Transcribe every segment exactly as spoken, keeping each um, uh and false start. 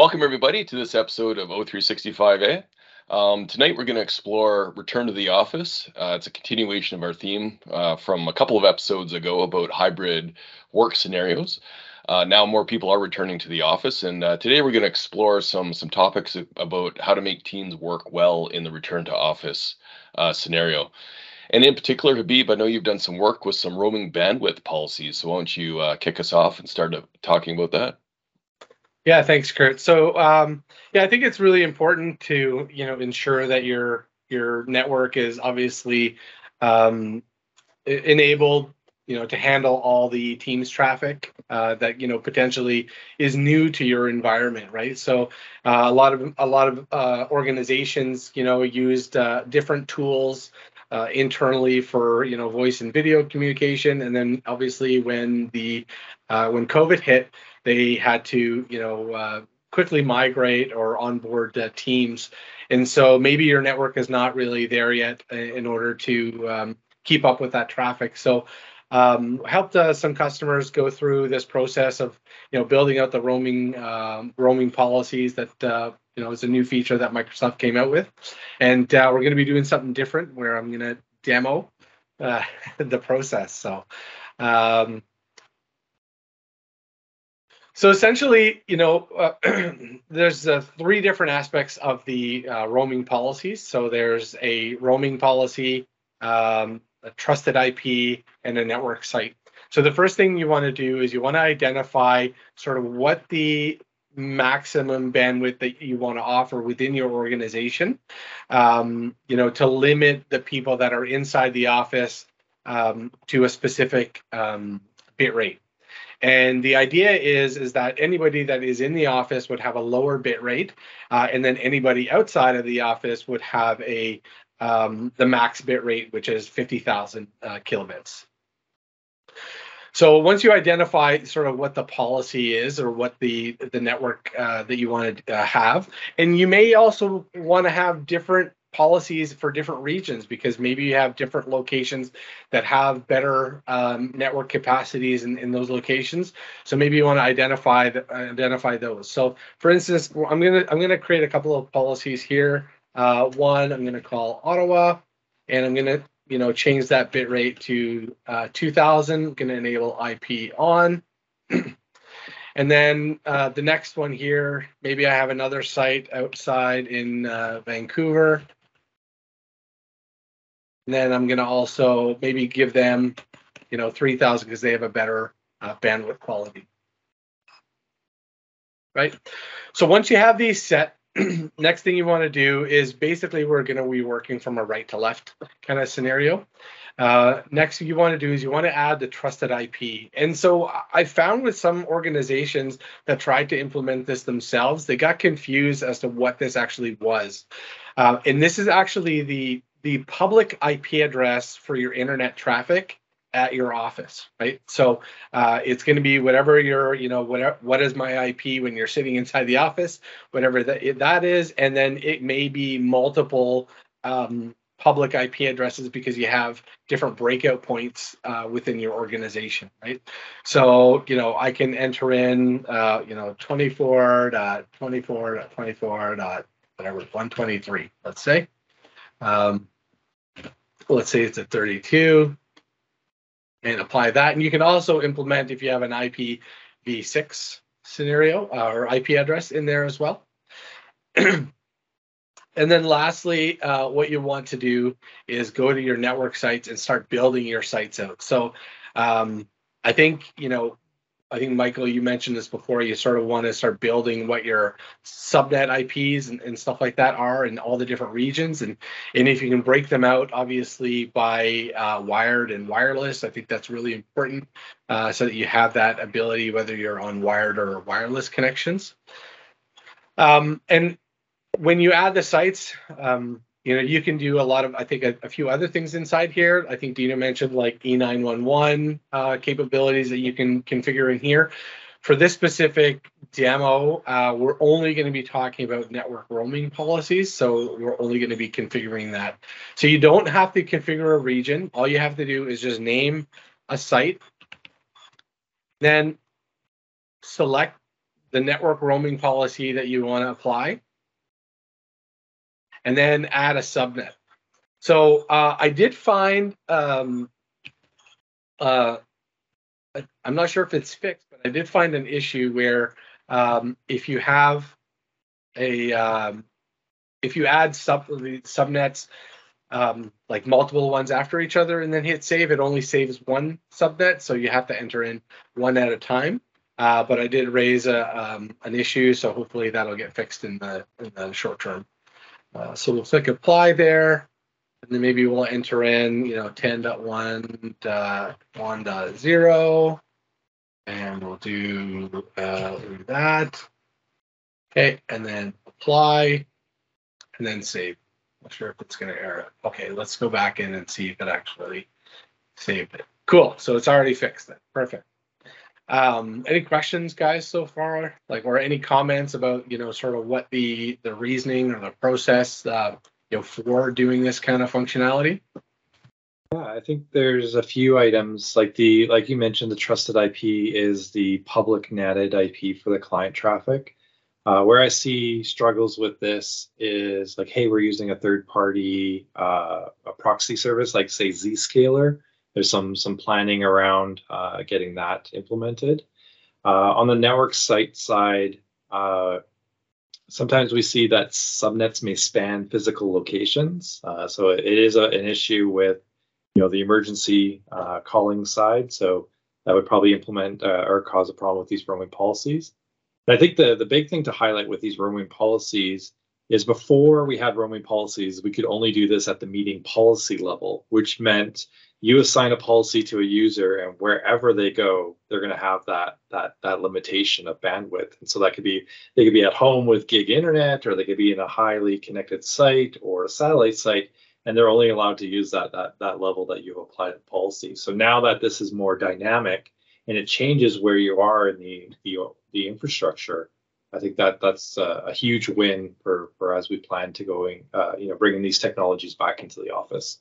Welcome, everybody, to this episode of O three sixty-five A. Um, tonight, we're going to explore Return to the Office. Uh, it's a continuation of our theme uh, from a couple of episodes ago about hybrid work scenarios. Uh, now, more people are returning to the office, and uh, today we're going to explore some some topics about how to make teams work well in the return to office uh, scenario. And in particular, Habib, I know you've done some work with some roaming bandwidth policies, so why don't you uh, kick us off and start uh, talking about that? Yeah, thanks, Kurt. So, um, yeah, I think it's really important to, you know, ensure that your your network is obviously um, e- enabled, you know, to handle all the Teams traffic uh, that, you know, potentially is new to your environment, right? So, uh, a lot of a lot of uh, organizations, you know, used uh, different tools uh, internally for, you know, voice and video communication, and then obviously when the uh, when COVID hit, they had to, you know, uh, quickly migrate or onboard uh, Teams, and so maybe your network is not really there yet uh, in order to um, keep up with that traffic. So um, helped uh, some customers go through this process of, you know, building out the roaming um, roaming policies that uh, you know is a new feature that Microsoft came out with, and uh, we're going to be doing something different where I'm going to demo uh, the process. So. Um, So essentially, you know, uh, there's uh, three different aspects of the uh, roaming policies. So there's a roaming policy, um, a trusted I P, and a network site. So the first thing you want to do is you want to identify sort of what the maximum bandwidth that you want to offer within your organization, um, you know, to limit the people that are inside the office um, to a specific um, bit rate. And the idea is, is that anybody that is in the office would have a lower bit rate, uh, and then anybody outside of the office would have a um, the max bit rate, which is fifty thousand uh, kilobits. So once you identify sort of what the policy is or what the the network uh, that you want to uh, have, and you may also want to have different policies for different regions because maybe you have different locations that have better um, network capacities in, in those locations. So maybe you want to identify the, identify those. So for instance, I'm gonna I'm gonna create a couple of policies here. Uh, one I'm gonna call Ottawa, and I'm gonna you know change that bit rate to uh, two thousand. I'm gonna enable I P on. And then uh, the next one here, maybe I have another site outside in uh, Vancouver. And then I'm going to also maybe give them, you know, three thousand because they have a better uh, bandwidth quality. Right. So once you have these set, next thing you want to do is basically we're going to be working from a right to left kind of scenario. Uh, next thing you want to do is you want to add the trusted I P. And so I found with some organizations that tried to implement this themselves, they got confused as to what this actually was. Uh, and this is actually the the public I P address for your internet traffic at your office, right? So uh, it's going to be whatever your, you know, whatever, what is my I P when you're sitting inside the office, whatever that, that is. And then it may be multiple um, public I P addresses because you have different breakout points uh, within your organization, right? So, you know, I can enter in, uh, you know, twenty-four dot twenty-four dot twenty-four dot whatever, one twenty-three, let's say. Um, let's say it's a thirty-two and apply that. And you can also implement if you have an I P v six scenario uh, or I P address in there as well. And then lastly, uh, what you want to do is go to your network sites and start building your sites out. So um, I think, you know, I think, Michael, you mentioned this before, you sort of want to start building what your subnet I Ps and, and stuff like that are in all the different regions. And, and if you can break them out, obviously, by uh, wired and wireless, I think that's really important uh, so that you have that ability, whether you're on wired or wireless connections. Um, and when you add the sites, um, you know, you can do a lot of, I think, a, a few other things inside here. I think Dina mentioned like E nine one one uh, capabilities that you can configure in here. For this specific demo, uh, we're only going to be talking about network roaming policies. So we're only going to be configuring that. So you don't have to configure a region. All you have to do is just name a site, then select the network roaming policy that you want to apply, and then add a subnet. So uh, I did find, um, uh, I'm not sure if it's fixed, but I did find an issue where um, if you have a, um, if you add sub subnets, um, like multiple ones after each other and then hit save, it only saves one subnet. So you have to enter in one at a time. Uh, but I did raise a, um, an issue, so hopefully that'll get fixed in the, in the short term. Uh, so we'll click apply there, and then maybe we'll enter in, you know, ten dot one dot one dot zero, and we'll do uh, that. Okay, and then apply, and then save. Not sure if it's going to error. Okay, let's go back in and see if it actually saved it. Cool. So it's already fixed then. Perfect. Um, any questions, guys, so far? Like, or any comments about, you know, sort of what the the reasoning or the process, uh, you know, for doing this kind of functionality? Yeah, I think there's a few items like the like you mentioned, the trusted I P is the public netted I P for the client traffic. Uh, where I see struggles with this is like, hey, we're using a third-party uh, a proxy service, like say Zscaler. There's some some planning around uh, getting that implemented. Uh, on the network site side, uh, sometimes we see that subnets may span physical locations. Uh, so it is a, an issue with, you know, the emergency uh, calling side. So that would probably implement uh, or cause a problem with these roaming policies. I think the, the big thing to highlight with these roaming policies is before we had roaming policies, we could only do this at the meeting policy level, which meant you assign a policy to a user and wherever they go, they're going to have that that that limitation of bandwidth. And so that could be, they could be at home with gig internet, or they could be in a highly connected site or a satellite site, and they're only allowed to use that that that level that you've applied the policy. So now that this is more dynamic and it changes where you are in the the, the infrastructure, I think that that's a, a huge win for for as we plan to going, uh, you know, bringing these technologies back into the office.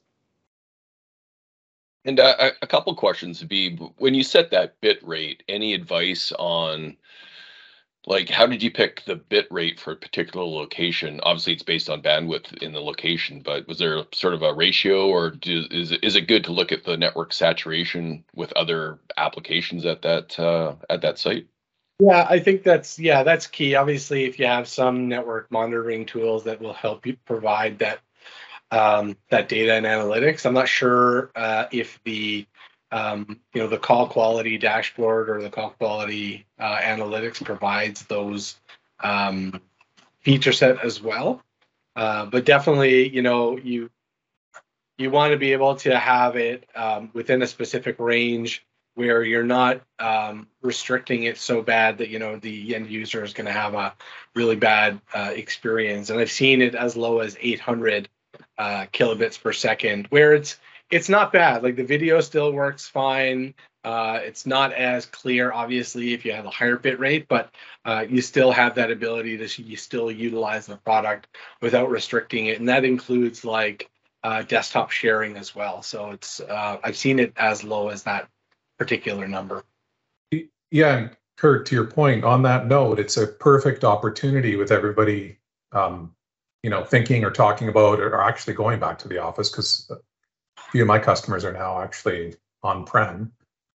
And uh, a couple questions would be, when you set that bit rate, any advice on, like, how did you pick the bit rate for a particular location? Obviously, it's based on bandwidth in the location, but was there sort of a ratio, or do, is it, is it good to look at the network saturation with other applications at that uh, at that site? Yeah, I think that's yeah, that's key. Obviously, if you have some network monitoring tools that will help you provide that um, that data and analytics, I'm not sure uh, if the Um, you know, the call quality dashboard or the call quality uh, analytics provides those um, feature set as well. Uh, but definitely, you know, you you want to be able to have it um, within a specific range where you're not um, restricting it so bad that, you know, the end user is going to have a really bad uh, experience. And I've seen it as low as eight hundred uh, kilobits per second, where it's It's not bad. Like, the video still works fine. Uh, it's not as clear, obviously, if you have a higher bit rate, but uh, you still have that ability to you still utilize the product without restricting it, and that includes like uh, desktop sharing as well. So it's uh, I've seen it as low as that particular number. Yeah, and Kurt, to your point, on that note, it's a perfect opportunity with everybody, um, you know, thinking or talking about or actually going back to the office, because few of my customers are now actually on-prem,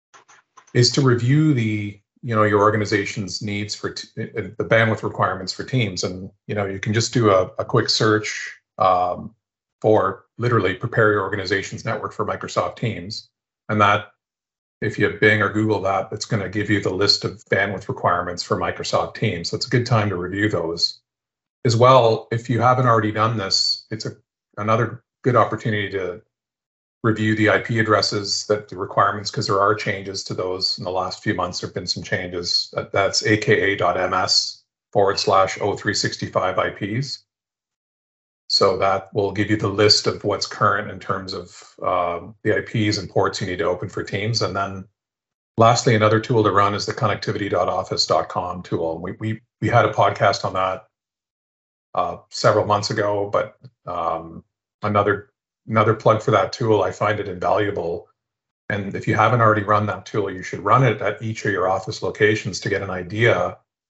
is to review the, you know, your organization's needs for t the bandwidth requirements for Teams. And, you know, you can just do a, a quick search um, for literally prepare your organization's network for Microsoft Teams. And that, if you Bing or Google that, it's going to give you the list of bandwidth requirements for Microsoft Teams. So it's a good time to review those. As well, if you haven't already done this, it's a, another good opportunity to review the I P addresses, that the requirements, because there are changes to those in the last few months. There have been some changes. That's aka.ms forward slash O three sixty-five I Ps. So that will give you the list of what's current in terms of um, the I Ps and ports you need to open for Teams. And then lastly, another tool to run is the connectivity dot office dot com tool. We, we, we had a podcast on that uh, several months ago, but um, another Another plug for that tool, I find it invaluable. And if you haven't already run that tool, you should run it at each of your office locations to get an idea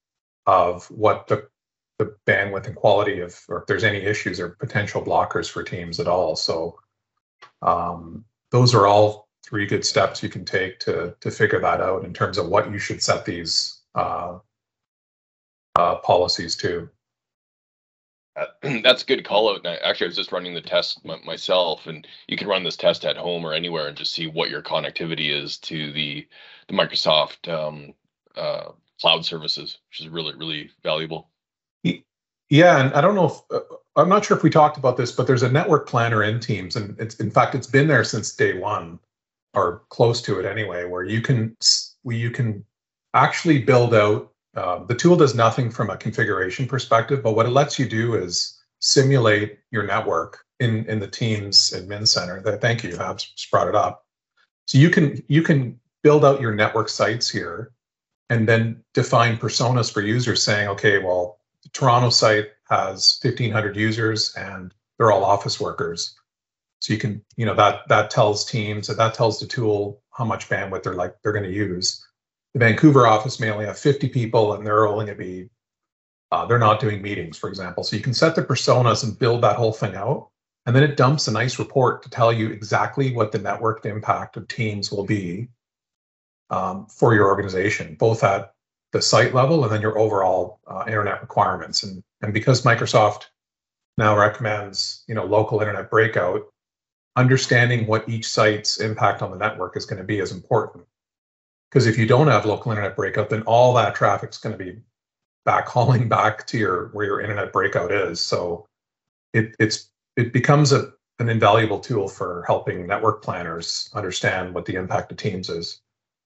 of what the the bandwidth and quality of, or if there's any issues or potential blockers for teams at all. So um, those are all three good steps you can take to to figure that out in terms of what you should set these uh, uh, policies to. Uh, that's a good call out. And I, actually, I was just running the test m- myself, and you can run this test at home or anywhere and just see what your connectivity is to the the Microsoft um, uh, cloud services, which is really really valuable. Yeah, and I don't know if uh, I'm not sure if we talked about this, but there's a network planner in Teams, and it's in fact it's been there since day one, or close to it anyway, where you can where you can actually build out. Uh, the tool does nothing from a configuration perspective, but what it lets you do is simulate your network in in the Teams admin center. That thank you, Habs brought it up. So you can you can build out your network sites here, and then define personas for users, saying, okay, well, the Toronto site has fifteen hundred users and they're all office workers. So you can, you know, that that tells Teams, that tells the tool how much bandwidth they're like they're going to use. The Vancouver office may only have fifty people and they're only going to be, uh, they're not doing meetings, for example. So you can set the personas and build that whole thing out. And then it dumps a nice report to tell you exactly what the networked impact of Teams will be um, for your organization, both at the site level and then your overall uh, internet requirements. And, and because Microsoft now recommends, you know, local internet breakout, understanding what each site's impact on the network is going to be is important. Because if you don't have local internet breakout, then all that traffic is going to be backhauling back to your where your internet breakout is. So it it's it becomes a an invaluable tool for helping network planners understand what the impact of Teams is.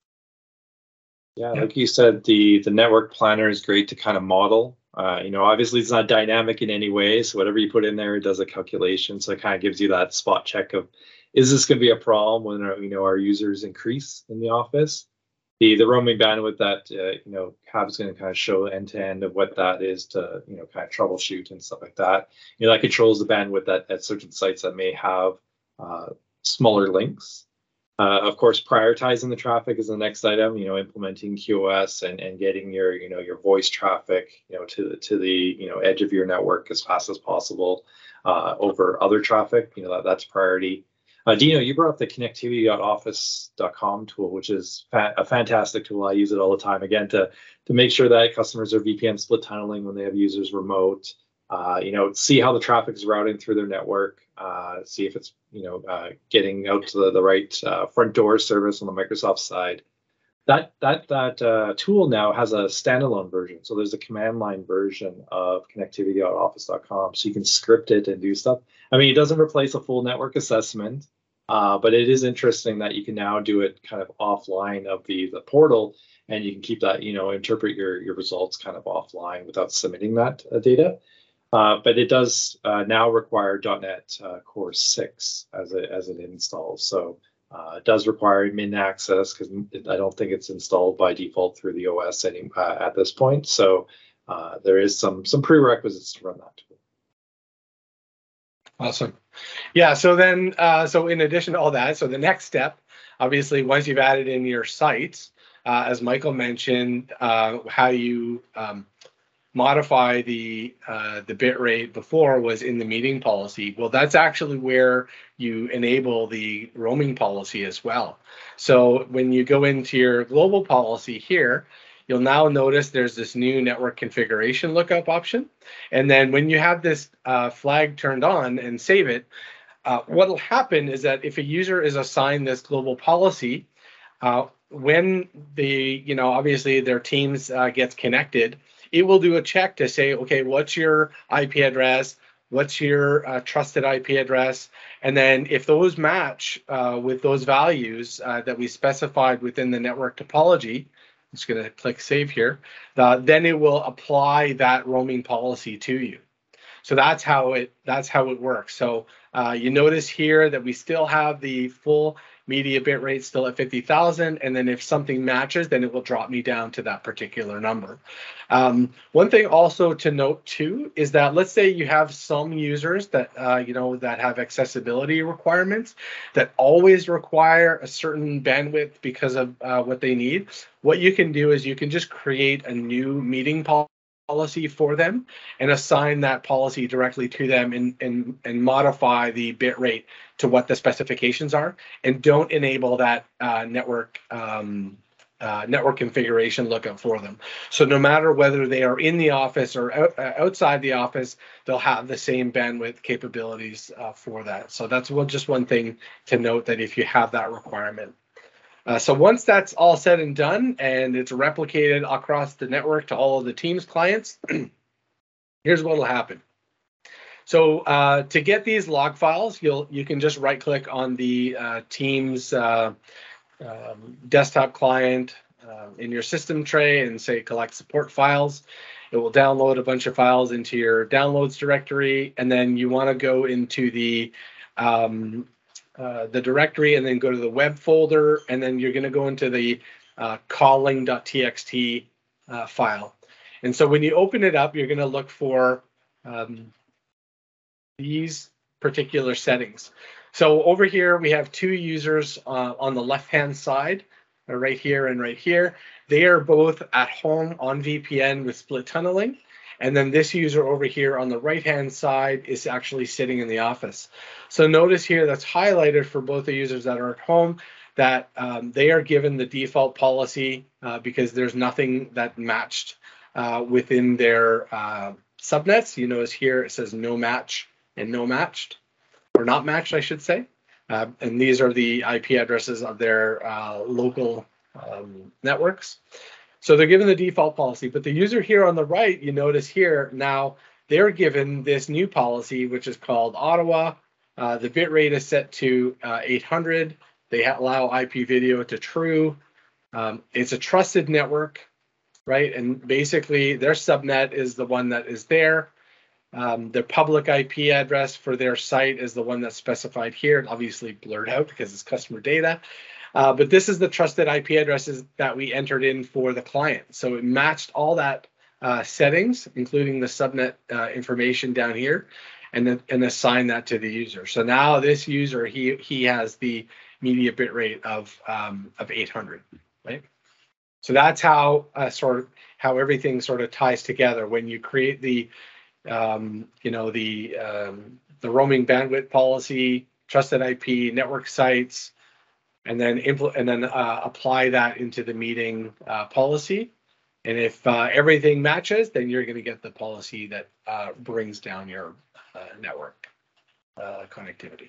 Yeah, like you said, the the network planner is great to kind of model. Uh, you know, obviously it's not dynamic in any way, so whatever you put in there, it does a calculation. So it kind of gives you that spot check of, is this going to be a problem when our, you know, our users increase in the office? The the roaming bandwidth that uh, you know, Hab is going to kind of show end to end of what that is to, you know, kind of troubleshoot and stuff like that. You know, that controls the bandwidth at, at certain sites that may have uh, smaller links. Uh, of course, prioritizing the traffic is the next item. You know, implementing Q O S and, and getting your, you know, your voice traffic, you know, to the to the you know edge of your network as fast as possible uh, over other traffic. You know, that, that's priority. Uh, Dino, you brought up the connectivity dot office dot com tool, which is fa- a fantastic tool. I use it all the time, again, to to make sure that customers are V P N split tunneling when they have users remote. Uh, you know, see how the traffic is routing through their network, uh, see if it's, you know, uh, getting out to the, the right uh, front door service on the Microsoft side. That that that uh, tool now has a standalone version. So there's a command line version of connectivity dot office dot com. So you can script it and do stuff. I mean, it doesn't replace a full network assessment, uh, but it is interesting that you can now do it kind of offline of the, the portal, and you can keep that, you know, interpret your, your results kind of offline without submitting that uh, data. Uh, but it does uh, now require dot net uh, Core six as, a, as it installs. So uh, it does require min access because I don't think it's installed by default through the O S any, uh, at this point. So uh, there is some some prerequisites to run that tool. Awesome. Yeah, so then, uh, so in addition to all that, so the next step, obviously, once you've added in your sites, uh, as Michael mentioned, uh, how you um, modify the uh, the bit rate before was in the meeting policy. Well, that's actually where you enable the roaming policy as well. So when you go into your global policy here, you'll now notice there's this new network configuration lookup option. And then when you have this uh, flag turned on and save it, uh, what will happen is that if a user is assigned this global policy, uh, when the, you know, obviously their Teams uh, gets connected, it will do a check to say, okay, what's your I P address? What's your uh, trusted I P address? And then if those match uh, with those values uh, that we specified within the network topology, I'm just going to click save here, uh, then it will apply that roaming policy to you. So that's how it that's how it works. So uh, you notice here that we still have the full media bit rate still at fifty thousand, and then if something matches, then it will drop me down to that particular number. Um, one thing also to note too is that let's say you have some users that uh, you know that have accessibility requirements that always require a certain bandwidth because of uh, what they need. What you can do is you can just create a new meeting policy policy for them and assign that policy directly to them and, and, and modify the bit rate to what the specifications are, and don't enable that uh, network um, uh, network configuration lookup for them. So no matter whether they are in the office or out, uh, outside the office, they'll have the same bandwidth capabilities uh, for that. So that's one, just one thing to note, that if you have that requirement. Uh, so once that's all said and done and it's replicated across the network to all of the Teams clients, here's what will happen. So uh, to get these log files, you'll you can just right click on the uh, Teams uh, um, desktop client uh, in your system tray and say collect support files. It will download a bunch of files into your downloads directory, and then you want to go into the um, uh, the directory and then go to the web folder, and then you're going to go into the uh, calling.txt uh, file. And so when you open it up, you're going to look for um, these particular settings. So over here, we have two users uh, on the left-hand side, uh, right here and right here. They are both at home on V P N with split tunneling. And then this user over here on the right-hand side is actually sitting in the office. So notice here that's highlighted for both the users that are at home, that um, they are given the default policy uh, because there's nothing that matched uh, within their uh, subnets. You notice here it says no match and no matched, or not matched, I should say. Uh, and these are the I P addresses of their uh, local um, networks. So they're given the default policy, but the user here on the right, you notice here now they're given this new policy, which is called Ottawa. Uh, the bit rate is set to uh, eight hundred. They allow I P video to true. Um, it's a trusted network, right? And basically their subnet is the one that is there. Um, the public I P address for their site is the one that's specified here, obviously blurred out because it's customer data. Uh, but this is the trusted I P addresses that we entered in for the client. So it matched all that uh, settings, including the subnet uh, information down here, and then and assign that to the user. So now this user, he he has the media bit rate of um, of eight hundred, right? So that's how uh, sort of how everything sort of ties together when you create the um, you know the um, the roaming bandwidth policy, trusted I P, network sites, and then impl- and then uh, apply that into the meeting uh, policy. And if uh, everything matches, then you're going to get the policy that uh, brings down your uh, network uh, connectivity.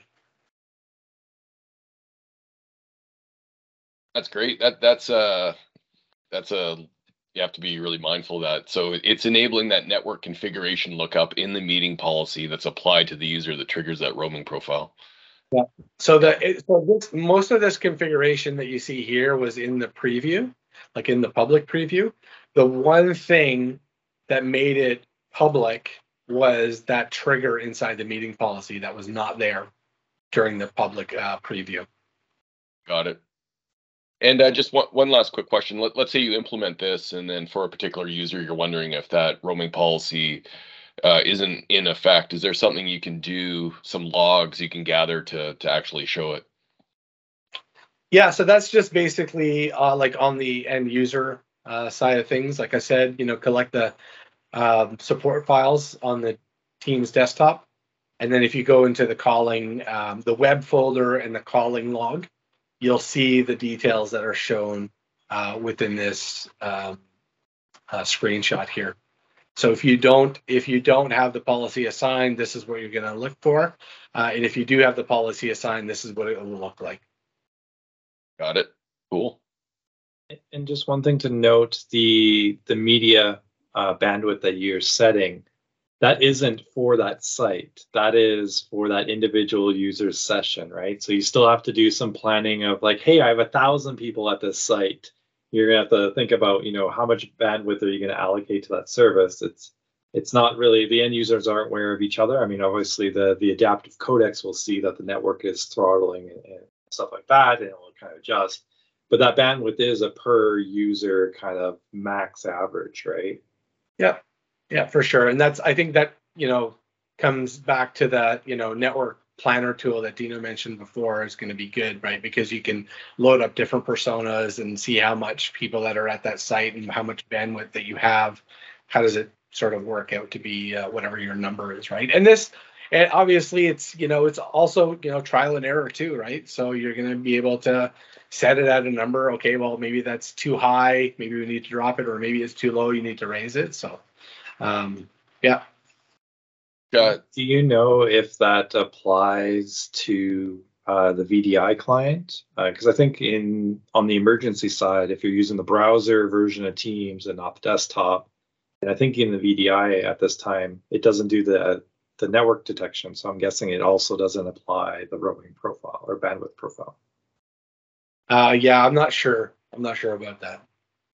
That's great. That that's uh that's a you have to be really mindful of that. So it's enabling that network configuration lookup in the meeting policy that's applied to the user that triggers that roaming profile. Yeah. So the it, so this, most of this configuration that you see here was in the preview, like in the public preview. The one thing that made it public was that trigger inside the meeting policy that was not there during the public uh, preview. Got it. And uh, just one, one last quick question. Let, let's say you implement this, and then for a particular user, you're wondering if that roaming policy uh, isn't in effect. Is there something you can do, some logs you can gather to to actually show it? Yeah, so that's just basically uh, like on the end user uh, side of things. Like I said, you know, collect the um, support files on the Teams desktop. And then if you go into the calling, um, the web folder and the calling log, you'll see the details that are shown uh, within this um, uh, screenshot here. So if you don't, if you don't have the policy assigned, this is what you're going to look for. Uh, and if you do have the policy assigned, this is what it will look like. Got it. Cool. And just one thing to note, the the media uh, bandwidth that you're setting, that isn't for that site. That is for that individual user's session, right? So you still have to do some planning of like, hey, I have a thousand people at this site. You're gonna have to think about, you know, how much bandwidth are you gonna allocate to that service? It's it's not really, the end users aren't aware of each other. I mean, obviously the the adaptive codecs will see that the network is throttling and, and stuff like that, and it will kind of adjust. But that bandwidth is a per user kind of max average, right? Yeah, yeah, for sure. And that's, I think that, you know, comes back to that, you know, network planner tool that Dino mentioned before is going to be good, right? Because you can load up different personas and see how much people that are at that site and how much bandwidth that you have. How does it sort of work out to be uh, whatever your number is, right? And this, and obviously it's, you know, it's also, you know, trial and error too, right? So you're going to be able to set it at a number. Okay, well, maybe that's too high. Maybe we need to drop it, or maybe it's too low. You need to raise it. So, um, yeah. Uh, Do you know if that applies to uh, the V D I client? Because uh, I think in on the emergency side, if you're using the browser version of Teams and not the desktop, and I think in the V D I at this time, it doesn't do the the network detection. So I'm guessing it also doesn't apply the roaming profile or bandwidth profile. Uh, yeah, I'm not sure. I'm not sure about that.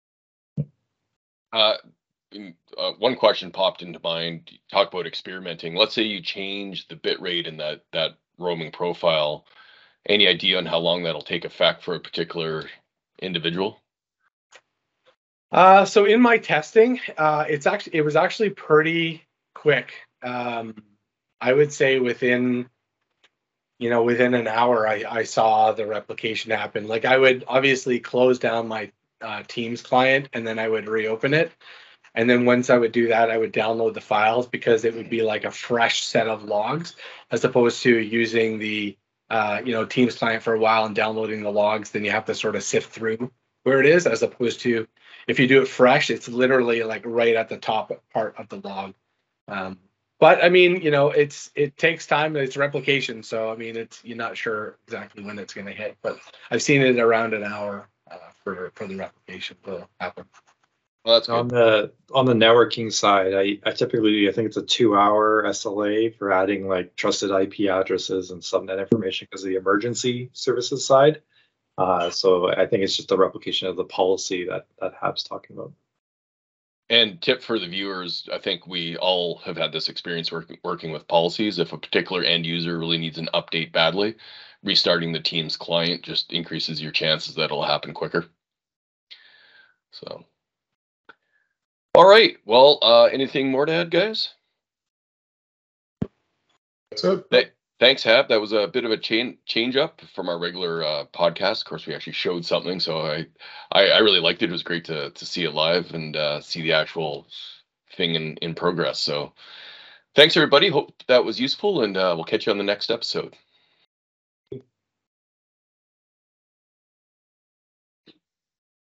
Uh, uh, one question popped into mind. Talk about experimenting. Let's say you change the bit rate in that that roaming profile. Any idea on how long that'll take effect for a particular individual? Uh, so in my testing, uh, it's actually it was actually pretty quick. Um, I would say within, you know, within an hour, I, I saw the replication happen. Like I would obviously close down my uh, Teams client and then I would reopen it. And then once I would do that, I would download the files because it would be like a fresh set of logs as opposed to using the, uh, you know, Teams client for a while and downloading the logs. Then you have to sort of sift through where it is, as opposed to if you do it fresh, it's literally like right at the top part of the log. Um, but I mean, you know, it's it takes time. It's replication, so I mean, it's you're not sure exactly when it's going to hit. But I've seen it around an hour uh, for for the replication to happen. Well, that's On good. the on the networking side, I, I typically I think it's a two hour S L A for adding like trusted I P addresses and subnet information because of the emergency services side. Uh, so I think it's just a replication of the policy that that Hab's talking about. And tip for the viewers, I think we all have had this experience working working with policies. If a particular end user really needs an update badly, restarting the Teams client just increases your chances that it'll happen quicker. So, all right. Well, uh, anything more to add, guys? So Th- thanks, Hab. That was a bit of a change change up from our regular uh, podcast. Of course, we actually showed something, so I, I, I really liked it. It was great to to see it live and uh, see the actual thing in in progress. So, thanks everybody. Hope that was useful, and uh, we'll catch you on the next episode.